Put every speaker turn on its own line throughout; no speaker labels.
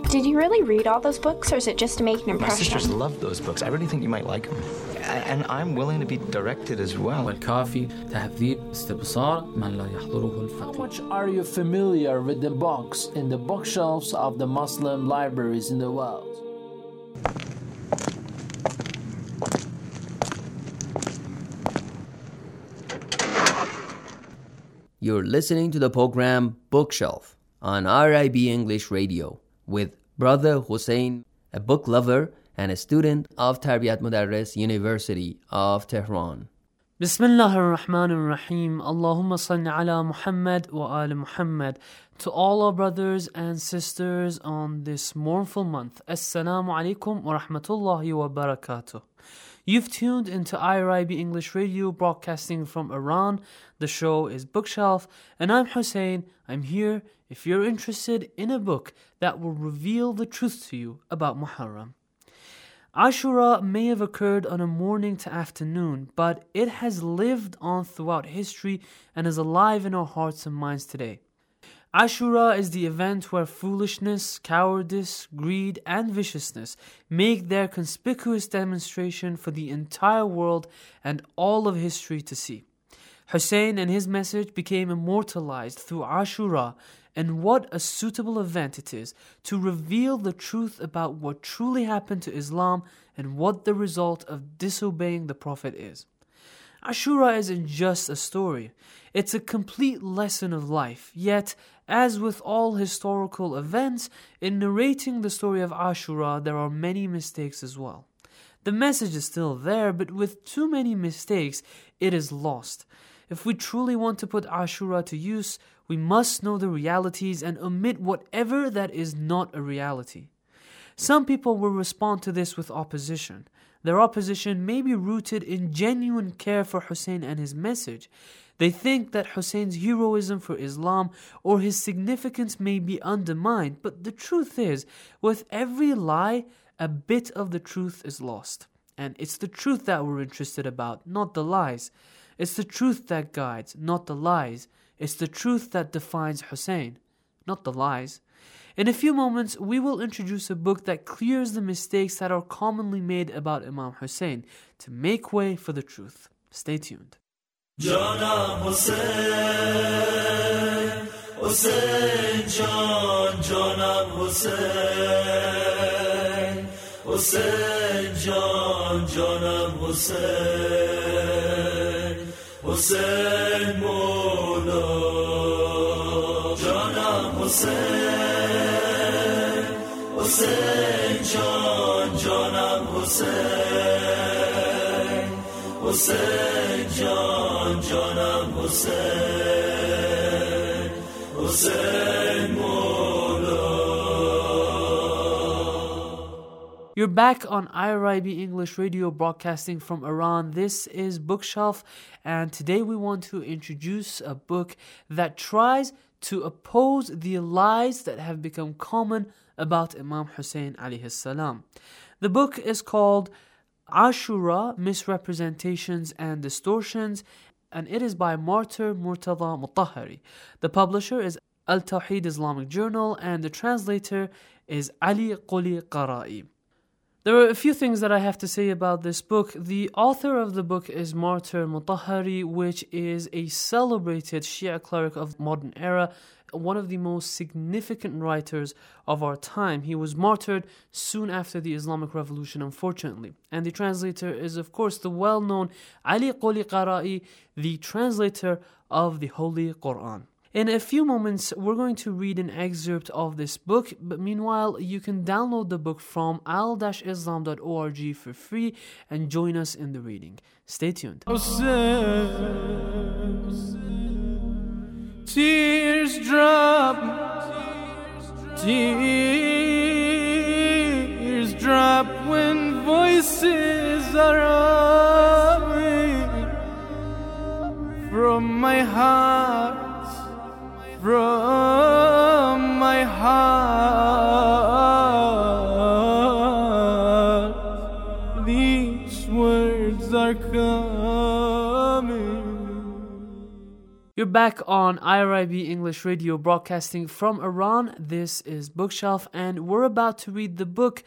Did you really read all those books, or is it just to make an impression?
My sisters love those books. I really think you might like them. And I'm willing to be directed as well.
والكافي تهذيب استبصار من لا يحضره
How
الفقيه.
much are you familiar with the books in the bookshelves of the Muslim libraries in the world?
You're listening to the program Bookshelf on RIB English Radio with Brother Hussein, a book lover and a student of Tarbiyat Mudarris University of Tehran.
Bismillah ar-Rahman ar-Rahim. Allahumma salli ala Muhammad wa ala Muhammad. To all our brothers and sisters on this mournful month, Assalamu alaikum wa rahmatullahi wa barakatuh. You've tuned into IRIB English Radio broadcasting from Iran. The show is Bookshelf, and I'm Hussein. I'm here if you're interested in a book that will reveal the truth to you about Muharram. Ashura may have occurred on a morning to afternoon, but it has lived on throughout history and is alive in our hearts and minds today. Ashura is the event where foolishness, cowardice, greed, and viciousness make their conspicuous demonstration for the entire world and all of history to see. Hussein and his message became immortalized through Ashura, and what a suitable event it is to reveal the truth about what truly happened to Islam and what the result of disobeying the Prophet is. Ashura isn't just a story, it's a complete lesson of life. Yet, as with all historical events, in narrating the story of Ashura, there are many mistakes as well. The message is still there, but with too many mistakes, it is lost. If we truly want to put Ashura to use, we must know the realities and omit whatever that is not a reality. Some people will respond to this with opposition. Their opposition may be rooted in genuine care for Hussein and his message. They think that Hussein's heroism for Islam or his significance may be undermined, but the truth is, with every lie, a bit of the truth is lost. And it's the truth that we're interested about, not the lies. It's the truth that guides, not the lies. It's the truth that defines Hussein, not the lies. In a few moments, we will introduce a book that clears the mistakes that are commonly made about Imam Hussein to make way for the truth. Stay tuned.
Janam Hussein, Hussein Jan, Janam Hussein, Hussein Jan, Janam Hussein, Hussein Mola, Janam Hussein, Hussein Jan, Janam Hussein, Hussein Jan, Janam Hussein, Hussein Mola.
You're back on IRIB English Radio broadcasting from Iran. This is Bookshelf, and today we want to introduce a book that tries to oppose the lies that have become common about Imam Hussein alayhi salam. The book is called Ashura, Misrepresentations and Distortions, and it is by Martyr Murtada Mutahhari. The publisher is Al-Tawheed Islamic Journal, and the translator is Ali Quli Qara'i. There are a few things that I have to say about this book. The author of the book is Martyr Mutahhari, which is a celebrated Shia cleric of modern era, one of the most significant writers of our time. He was martyred soon after the Islamic Revolution, unfortunately. And the translator is, of course, the well-known Ali Quli Qara'i, the translator of the Holy Quran. In a few moments, we're going to read an excerpt of this book, but meanwhile, you can download the book from al-islam.org for free and join us in the reading. Stay tuned.
Tears drop, tears drop when voices are humming from my heart, from my heart. These words are coming.
You're back on IRIB English Radio, broadcasting from Iran. This is Bookshelf, and we're about to read the book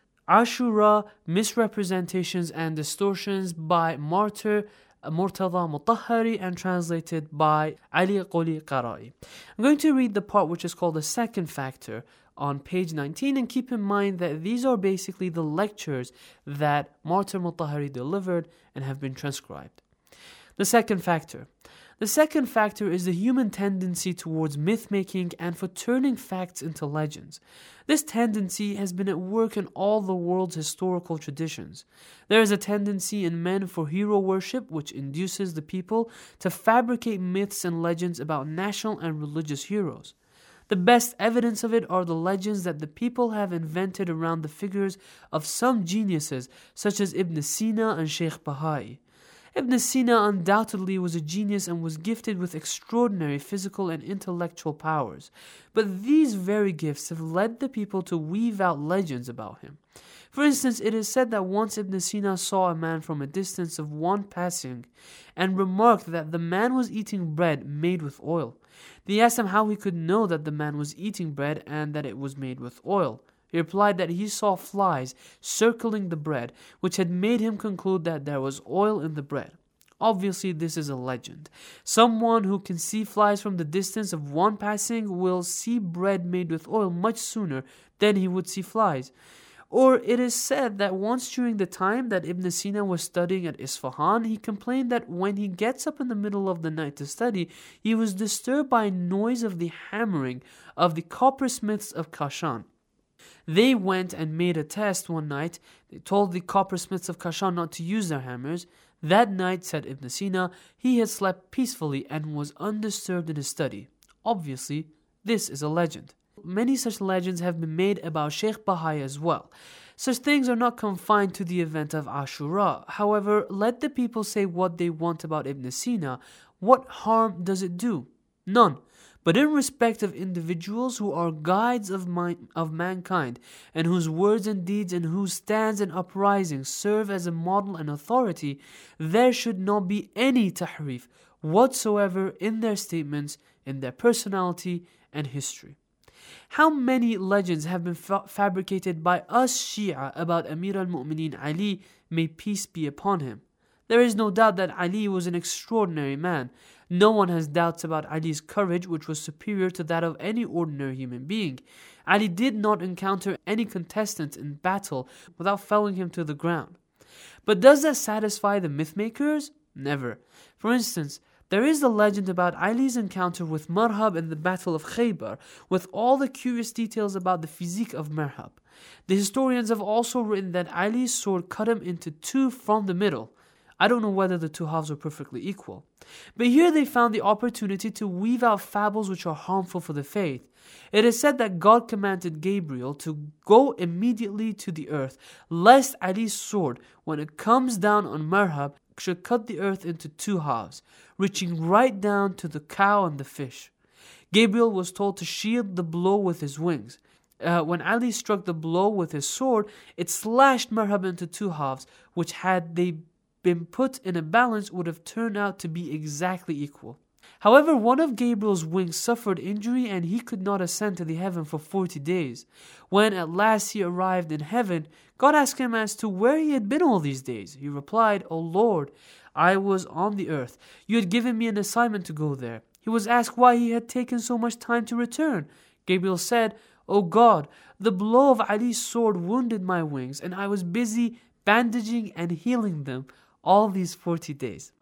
Ashura, Misrepresentations and Distortions by martyr Murtada Mutahhari and translated by Ali Qoli Qarai. I'm going to read the part which is called the second factor on page 19, and keep in mind that these are basically the lectures that Martyr Mutahhari delivered and have been transcribed. The second factor. The second factor is the human tendency towards myth-making and for turning facts into legends. This tendency has been at work in all the world's historical traditions. There is a tendency in men for hero worship which induces the people to fabricate myths and legends about national and religious heroes. The best evidence of it are the legends that the people have invented around the figures of some geniuses such as Ibn Sina and Sheikh Bahai. Ibn Sina undoubtedly was a genius and was gifted with extraordinary physical and intellectual powers, but these very gifts have led the people to weave out legends about him. For instance, it is said that once Ibn Sina saw a man from a distance of one passing and remarked that the man was eating bread made with oil. They asked him how he could know that the man was eating bread and that it was made with oil. He replied that he saw flies circling the bread, which had made him conclude that there was oil in the bread. Obviously, this is a legend. Someone who can see flies from the distance of one passing will see bread made with oil much sooner than he would see flies. Or it is said that once during the time that Ibn Sina was studying at Isfahan, he complained that when he gets up in the middle of the night to study, he was disturbed by a noise of the hammering of the coppersmiths of Kashan. They went and made a test one night. They told the coppersmiths of Kashan not to use their hammers. That night, said Ibn Sina, he had slept peacefully and was undisturbed in his study. Obviously, this is a legend. Many such legends have been made about Sheikh Bahai as well. Such things are not confined to the event of Ashura. However, let the people say what they want about Ibn Sina. What harm does it do? None. But in respect of individuals who are guides of mankind, and whose words and deeds and whose stands and uprisings serve as a model and authority, there should not be any tahrif whatsoever in their statements, in their personality and history. How many legends have been fabricated by us Shia about Amir al-Mu'mineen Ali, may peace be upon him? There is no doubt that Ali was an extraordinary man. No one has doubts about Ali's courage, which was superior to that of any ordinary human being. Ali did not encounter any contestant in battle without felling him to the ground. But does that satisfy the mythmakers? Never. For instance, there is the legend about Ali's encounter with Marhab in the Battle of Khaybar, with all the curious details about the physique of Marhab. The historians have also written that Ali's sword cut him into two from the middle. I don't know whether the two halves were perfectly equal. But here they found the opportunity to weave out fables which are harmful for the faith. It is said that God commanded Gabriel to go immediately to the earth, lest Ali's sword, when it comes down on Marhab, should cut the earth into two halves, reaching right down to the cow and the fish. Gabriel was told to shield the blow with his wings. When Ali struck the blow with his sword, it slashed Marhab into two halves, which had they been put in a balance would have turned out to be exactly equal. However, one of Gabriel's wings suffered injury and he could not ascend to the heaven for 40 days. When at last he arrived in heaven, God asked him as to where he had been all these days. He replied, "O Lord, I was on the earth. You had given me an assignment to go there." He was asked why he had taken so much time to return. Gabriel said, "O God, the blow of Ali's sword wounded my wings and I was busy bandaging and healing them all these 40 days.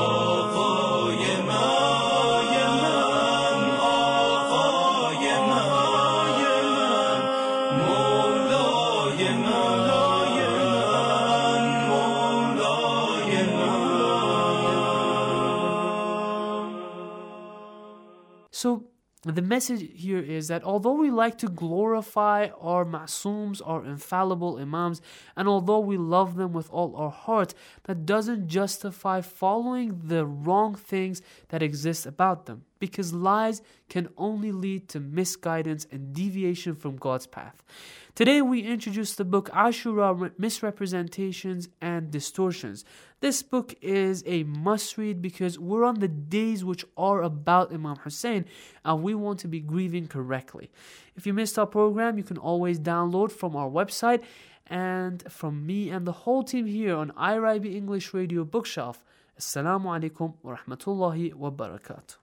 So the message here is that although we like to glorify our ma'sooms, our infallible imams, and although we love them with all our heart, that doesn't justify following the wrong things that exist about them. because lies can only lead to misguidance and deviation from God's path. Today we introduce the book Ashura, Misrepresentations and Distortions. This book is a must-read because we're on the days which are about Imam Hussein and we want to be grieving correctly. If you missed our program, you can always download from our website, and from me and the whole team here on IRIB English Radio Bookshelf. Assalamu alaikum wa rahmatullahi wa barakatuh.